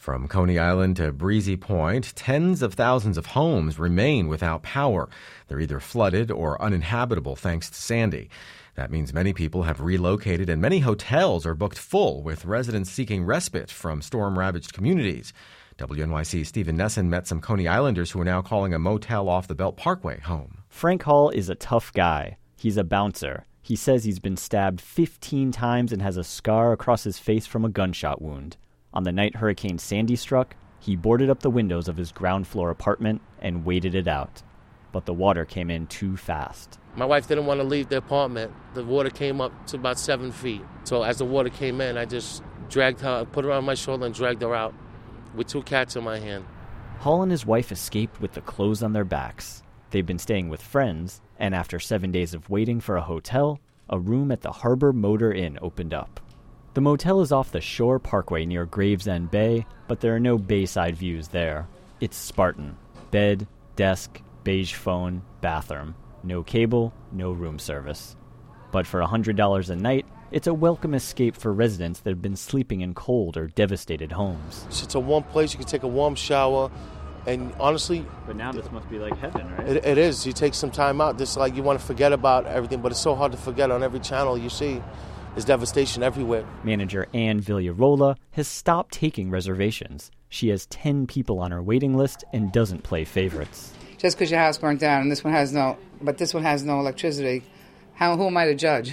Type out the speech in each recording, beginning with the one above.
From Coney Island to Breezy Point, tens of thousands of homes remain without power. They're either flooded or uninhabitable thanks to Sandy. That means many people have relocated and many hotels are booked full with residents seeking respite from storm-ravaged communities. WNYC's Stephen Nesson met some Coney Islanders who are now calling a motel off the Belt Parkway home. Frank Hall is a tough guy. He's a bouncer. He says he's been stabbed 15 times and has a scar across his face from a gunshot wound. On the night Hurricane Sandy struck, he boarded up the windows of his ground-floor apartment and waited it out. But the water came in too fast. My wife didn't want to leave the apartment. The water came up to about 7 feet. So as the water came in, I just dragged her, put her on my shoulder and dragged her out with 2 cats in my hand. Hall and his wife escaped with the clothes on their backs. They've been staying with friends, and after 7 days of waiting for a hotel, a room at the Harbor Motor Inn opened up. The motel is off the Shore Parkway near Gravesend Bay, but there are no bayside views there. It's Spartan. Bed, desk, beige phone, bathroom. No cable, no room service. But for $100 a night, it's a welcome escape for residents that have been sleeping in cold or devastated homes. It's a warm place. You can take a warm shower. And honestly... But now this must be like heaven, right? It is. You take some time out. This like you want to forget about everything, but it's so hard to forget on every channel you see. There's devastation everywhere. Manager Ann Villarola has stopped taking reservations. She has 10 people on her waiting list and doesn't play favorites. Just because your house burnt down and this one has no electricity, who am I to judge,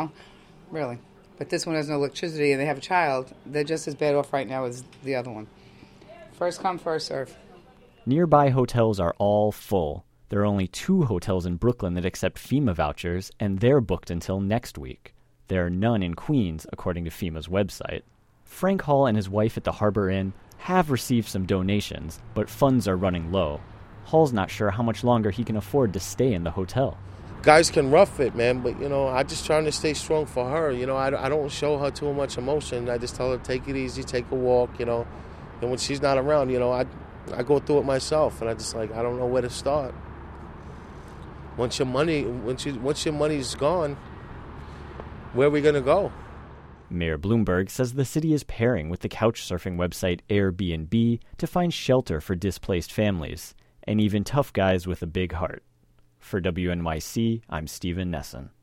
Really. But this one has no electricity and they have a child, they're just as bad off right now as the other one. First come, first serve. Nearby hotels are all full. There are only 2 hotels in Brooklyn that accept FEMA vouchers, and they're booked until next week. There are none in Queens, according to FEMA's website. Frank Hall and his wife at the Harbor Inn have received some donations, but funds are running low. Hall's not sure how much longer he can afford to stay in the hotel. Guys can rough it, man, but, I'm just trying to stay strong for her. I don't show her too much emotion. I just tell her, take it easy, take a walk, And when she's not around, I go through it myself, and I don't know where to start. Once your money's gone, where are we going to go? Mayor Bloomberg says the city is pairing with the couch-surfing website Airbnb to find shelter for displaced families, and even tough guys with a big heart. For WNYC, I'm Stephen Nesson.